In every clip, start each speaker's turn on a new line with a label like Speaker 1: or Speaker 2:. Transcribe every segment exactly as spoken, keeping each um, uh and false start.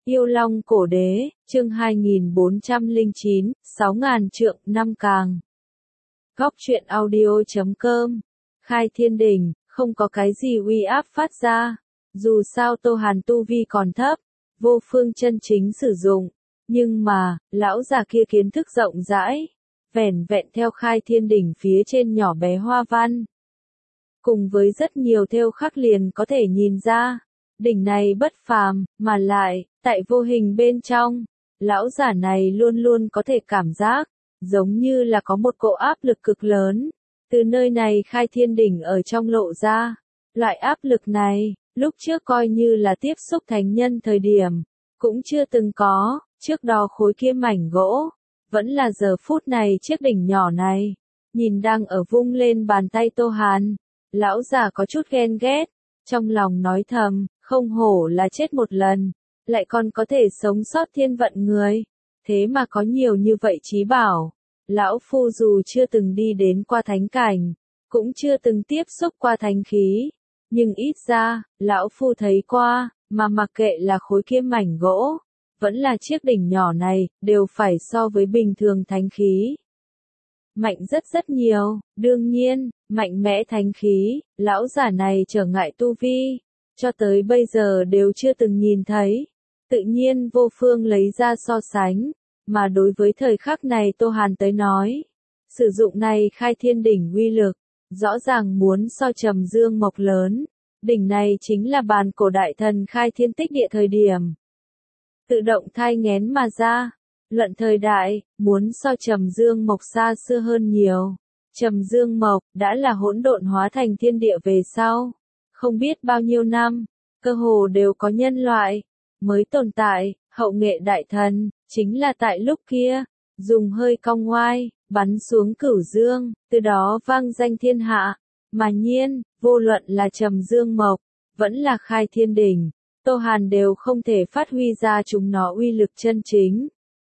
Speaker 1: Yêu Long Cổ Đế, chương hai nghìn bốn trăm lẻ chín, sáu ngàn trượng năm càng. Góc truyện audio chấm com. Khai Thiên Đỉnh, không có cái gì uy áp phát ra. Dù sao Tô Hàn tu vi còn thấp, vô phương chân chính sử dụng. Nhưng mà, lão già kia kiến thức rộng rãi. Vẻn vẹn theo Khai Thiên Đỉnh phía trên nhỏ bé hoa văn. Cùng với rất nhiều thêu khắc liền có thể nhìn ra. Đỉnh này bất phàm, mà lại, tại vô hình bên trong, lão giả này luôn luôn có thể cảm giác, giống như là có một cỗ áp lực cực lớn, từ nơi này Khai Thiên Đỉnh ở trong lộ ra. Loại áp lực này, lúc trước coi như là tiếp xúc thánh nhân thời điểm, cũng chưa từng có, trước đó khối kia mảnh gỗ, vẫn là giờ phút này chiếc đỉnh nhỏ này, nhìn đang ở vung lên bàn tay Tô Hàn, lão giả có chút ghen ghét, trong lòng nói thầm, không hổ là chết một lần, lại còn có thể sống sót thiên vận người, thế mà có nhiều như vậy trí bảo. Lão phu dù chưa từng đi đến qua thánh cảnh, cũng chưa từng tiếp xúc qua thánh khí, nhưng ít ra, lão phu thấy qua, mà mặc kệ là khối kia mảnh gỗ, vẫn là chiếc đỉnh nhỏ này, đều phải so với bình thường thánh khí. Mạnh rất rất nhiều, đương nhiên, mạnh mẽ thánh khí, lão giả này trở ngại tu vi, cho tới bây giờ đều chưa từng nhìn thấy, tự nhiên vô phương lấy ra so sánh, mà đối với thời khắc này Tô Hàn tới nói, sử dụng này Khai Thiên Đỉnh uy lực, rõ ràng muốn so Trầm Dương Mộc lớn, đỉnh này chính là bàn cổ đại thần khai thiên tích địa thời điểm. Tự động thai nghén mà ra, luận thời đại, muốn so Trầm Dương Mộc xa xưa hơn nhiều. Trầm Dương Mộc đã là hỗn độn hóa thành thiên địa về sau, không biết bao nhiêu năm, cơ hồ đều có nhân loại mới tồn tại, hậu nghệ đại thần, chính là tại lúc kia, dùng hơi cong ngoai, bắn xuống Cửu Dương, từ đó vang danh thiên hạ, mà nhiên, vô luận là Trầm Dương Mộc, vẫn là Khai Thiên Đỉnh, Tô Hàn đều không thể phát huy ra chúng nó uy lực chân chính.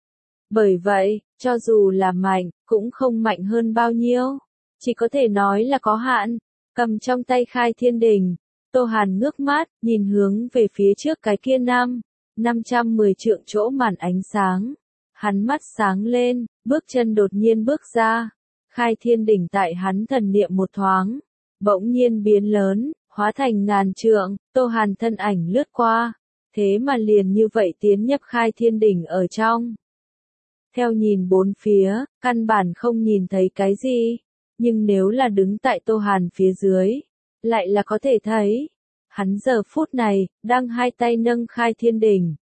Speaker 1: Bởi vậy, cho dù là mạnh, cũng không mạnh hơn bao nhiêu, chỉ có thể nói là có hạn. Cầm trong tay Khai Thiên Đỉnh, Tô Hàn ngước mắt, nhìn hướng về phía trước cái kia năm, năm trăm mười trượng chỗ màn ánh sáng. Hắn mắt sáng lên, bước chân đột nhiên bước ra. Khai Thiên Đỉnh tại hắn thần niệm một thoáng, bỗng nhiên biến lớn, hóa thành ngàn trượng, Tô Hàn thân ảnh lướt qua, thế mà liền như vậy tiến nhập Khai Thiên Đỉnh ở trong. Theo nhìn bốn phía, căn bản không nhìn thấy cái gì, nhưng nếu là đứng tại Tô Hàn phía dưới, lại là có thể thấy. Hắn giờ phút này, đang hai tay nâng Khai Thiên Đỉnh.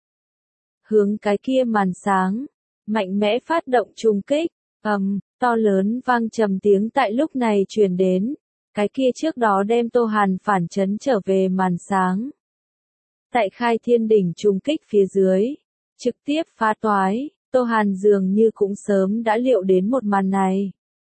Speaker 1: Hướng cái kia màn sáng, mạnh mẽ phát động trùng kích, ầm, to lớn vang trầm tiếng tại lúc này truyền đến. Cái kia trước đó đem Tô Hàn phản chấn trở về màn sáng. Tại Khai Thiên Đỉnh trùng kích phía dưới, trực tiếp phá toái, Tô Hàn dường như cũng sớm đã liệu đến một màn này.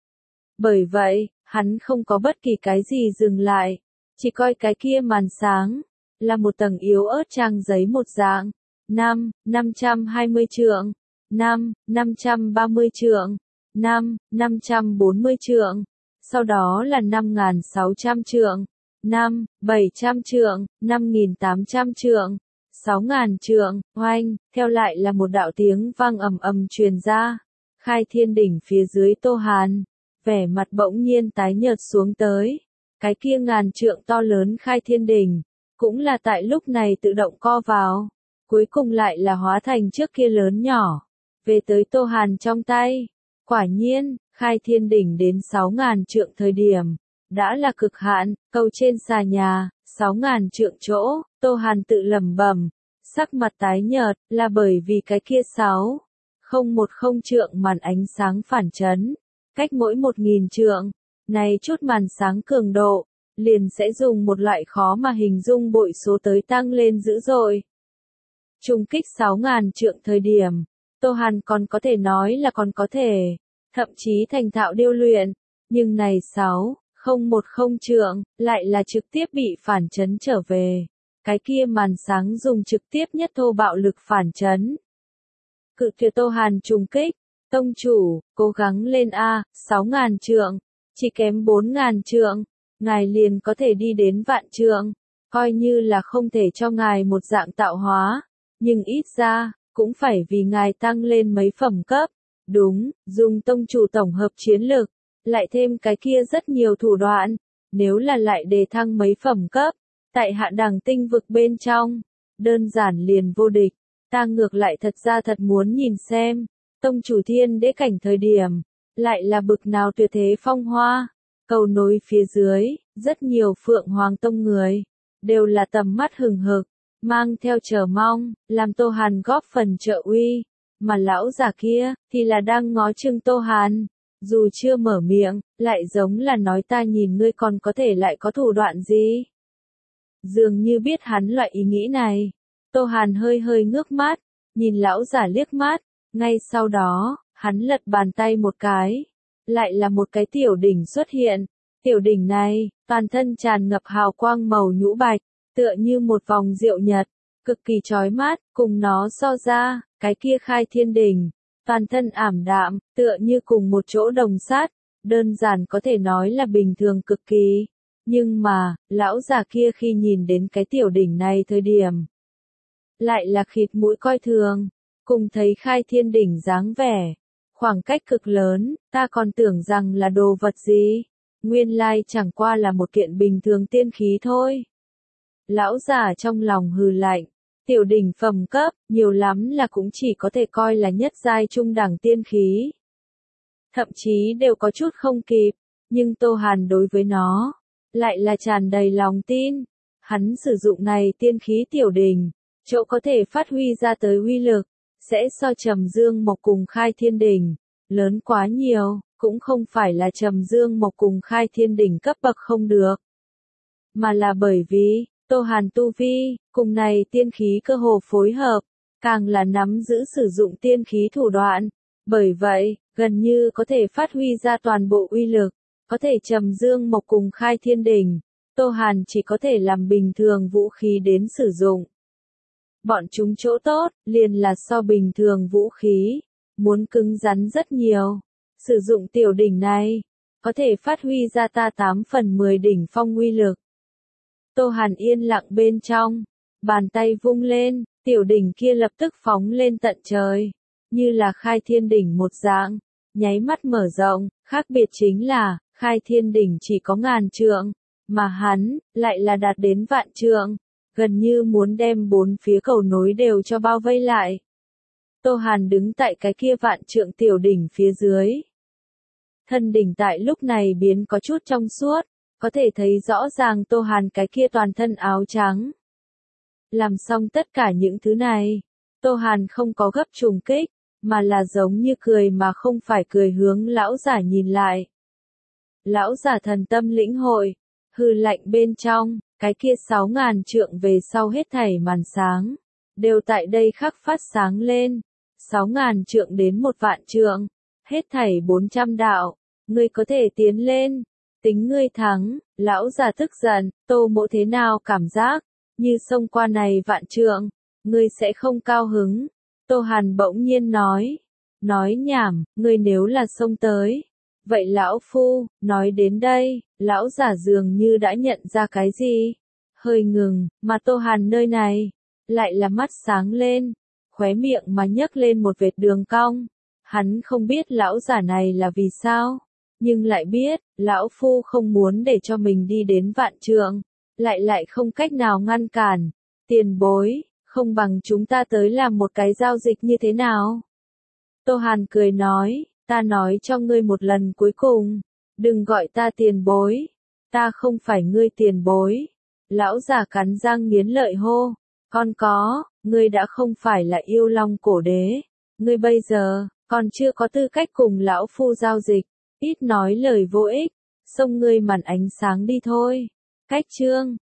Speaker 1: Bởi vậy, hắn không có bất kỳ cái gì dừng lại, chỉ coi cái kia màn sáng, là một tầng yếu ớt trang giấy một dạng, năm, năm trăm hai mươi trượng, năm, năm trăm ba mươi trượng, năm, năm trăm bốn mươi trượng, sau đó là năm nghìn sáu trăm trượng, năm, bảy trăm trượng, năm nghìn tám trăm trượng, sáu nghìn trượng, oanh, theo lại là một đạo tiếng vang ầm ầm truyền ra. Khai Thiên Đỉnh phía dưới Tô Hàn, vẻ mặt bỗng nhiên tái nhợt xuống tới. Cái kia ngàn trượng to lớn Khai Thiên Đỉnh, cũng là tại lúc này tự động co vào, cuối cùng lại là hóa thành trước kia lớn nhỏ, về tới Tô Hàn trong tay. Quả nhiên, Khai Thiên Đỉnh đến sáu nghìn trượng thời điểm, đã là cực hạn, câu trên xà nhà, sáu nghìn trượng chỗ, Tô Hàn tự lẩm bẩm, sắc mặt tái nhợt, là bởi vì cái kia sáu, không một không trượng màn ánh sáng phản chấn, cách mỗi một nghìn trượng, này chút màn sáng cường độ, liền sẽ dùng một loại khó mà hình dung bội số tới tăng lên dữ dội. Trùng kích sáu nghìn trượng thời điểm, Tô Hàn còn có thể nói là còn có thể, thậm chí thành thạo điêu luyện, nhưng này sáu, không một không trượng, lại là trực tiếp bị phản chấn trở về. Cái kia màn sáng dùng trực tiếp nhất thô bạo lực phản chấn. Cự tuyệt Tô Hàn trùng kích, tông chủ, cố gắng lên A, sáu nghìn trượng, chỉ kém bốn nghìn trượng, ngài liền có thể đi đến vạn trượng, coi như là không thể cho ngài một dạng tạo hóa, nhưng ít ra, cũng phải vì ngài tăng lên mấy phẩm cấp. Đúng, dùng tông chủ tổng hợp chiến lực, lại thêm cái kia rất nhiều thủ đoạn, nếu là lại đề thăng mấy phẩm cấp, tại hạ đẳng tinh vực bên trong, đơn giản liền vô địch. Ta ngược lại thật ra thật muốn nhìn xem, tông chủ thiên đế cảnh thời điểm, lại là bực nào tuyệt thế phong hoa. Cầu nối phía dưới, rất nhiều Phượng Hoàng Tông người, đều là tầm mắt hừng hực, mang theo chờ mong, làm Tô Hàn góp phần trợ uy, mà lão già kia, thì là đang ngó chừng Tô Hàn, dù chưa mở miệng, lại giống là nói ta nhìn ngươi còn có thể lại có thủ đoạn gì. Dường như biết hắn loại ý nghĩ này, Tô Hàn hơi hơi ngước mắt, nhìn lão già liếc mắt, ngay sau đó, hắn lật bàn tay một cái, lại là một cái tiểu đỉnh xuất hiện. Tiểu đỉnh này, toàn thân tràn ngập hào quang màu nhũ bạch, tựa như một vòng diệu nhật, cực kỳ chói mắt, cùng nó so ra, cái kia khai thiên đỉnh, toàn thân ảm đạm, tựa như cùng một chỗ đồng sát, đơn giản có thể nói là bình thường cực kỳ. Nhưng mà, lão già kia khi nhìn đến cái tiểu đỉnh này thời điểm, lại là khịt mũi coi thường, cùng thấy khai thiên đỉnh dáng vẻ, khoảng cách cực lớn, ta còn tưởng rằng là đồ vật gì, nguyên lai chẳng qua là một kiện bình thường tiên khí thôi. Lão già trong lòng hừ lạnh, tiểu đỉnh phẩm cấp, nhiều lắm là cũng chỉ có thể coi là nhất giai trung đẳng tiên khí. Thậm chí đều có chút không kịp, nhưng Tô Hàn đối với nó, lại là tràn đầy lòng tin. Hắn sử dụng này tiên khí tiểu đỉnh, chỗ có thể phát huy ra tới uy lực, sẽ so Trầm Dương Mộc cùng Khai Thiên Đỉnh, lớn quá nhiều, cũng không phải là Trầm Dương Mộc cùng Khai Thiên Đỉnh cấp bậc không được. Mà là bởi vì, Tô Hàn tu vi, cùng này tiên khí cơ hồ phối hợp, càng là nắm giữ sử dụng tiên khí thủ đoạn. Bởi vậy, gần như có thể phát huy ra toàn bộ uy lực, có thể Trầm Dương Mộc cùng Khai Thiên Đỉnh, Tô Hàn chỉ có thể làm bình thường vũ khí đến sử dụng. Bọn chúng chỗ tốt, liền là so bình thường vũ khí, muốn cứng rắn rất nhiều. Sử dụng tiểu đỉnh này, có thể phát huy ra ta tám phần mười đỉnh phong uy lực. Tô Hàn yên lặng bên trong, bàn tay vung lên, tiểu đỉnh kia lập tức phóng lên tận trời, như là Khai Thiên Đỉnh một dạng, nháy mắt mở rộng, khác biệt chính là, Khai Thiên Đỉnh chỉ có ngàn trượng, mà hắn, lại là đạt đến vạn trượng, gần như muốn đem bốn phía cầu nối đều cho bao vây lại. Tô Hàn đứng tại cái kia vạn trượng tiểu đỉnh phía dưới. Thân đỉnh tại lúc này biến có chút trong suốt, có thể thấy rõ ràng Tô Hàn cái kia toàn thân áo trắng. Làm xong tất cả những thứ này, Tô Hàn không có gấp trùng kích, mà là giống như cười mà không phải cười hướng lão giả nhìn lại. Lão giả thần tâm lĩnh hội, hừ lạnh bên trong, cái kia sáu ngàn trượng về sau hết thảy màn sáng, đều tại đây khắc phát sáng lên. Sáu ngàn trượng đến một vạn trượng, hết thảy bốn trăm đạo, ngươi có thể tiến lên, tính ngươi thắng. Lão già tức giận, Tô Mỗ thế nào cảm giác, như xông qua này vạn trượng, ngươi sẽ không cao hứng. Tô Hàn bỗng nhiên nói, nói nhảm, ngươi nếu là xông tới, vậy lão phu, nói đến đây, lão giả dường như đã nhận ra cái gì, hơi ngừng, mà Tô Hàn nơi này, lại là mắt sáng lên, khóe miệng mà nhấc lên một vệt đường cong. Hắn không biết lão giả này là vì sao, nhưng lại biết, lão phu không muốn để cho mình đi đến vạn trượng, lại lại không cách nào ngăn cản. Tiền bối, không bằng chúng ta tới làm một cái giao dịch như thế nào? Tô Hàn cười nói, ta nói cho ngươi một lần cuối cùng, đừng gọi ta tiền bối, ta không phải ngươi tiền bối. Lão già cắn răng nghiến lợi hô, con có, ngươi đã không phải là yêu long cổ đế, ngươi bây giờ, còn chưa có tư cách cùng lão phu giao dịch, ít nói lời vô ích, xông ngươi màn ánh sáng đi thôi. Cách chương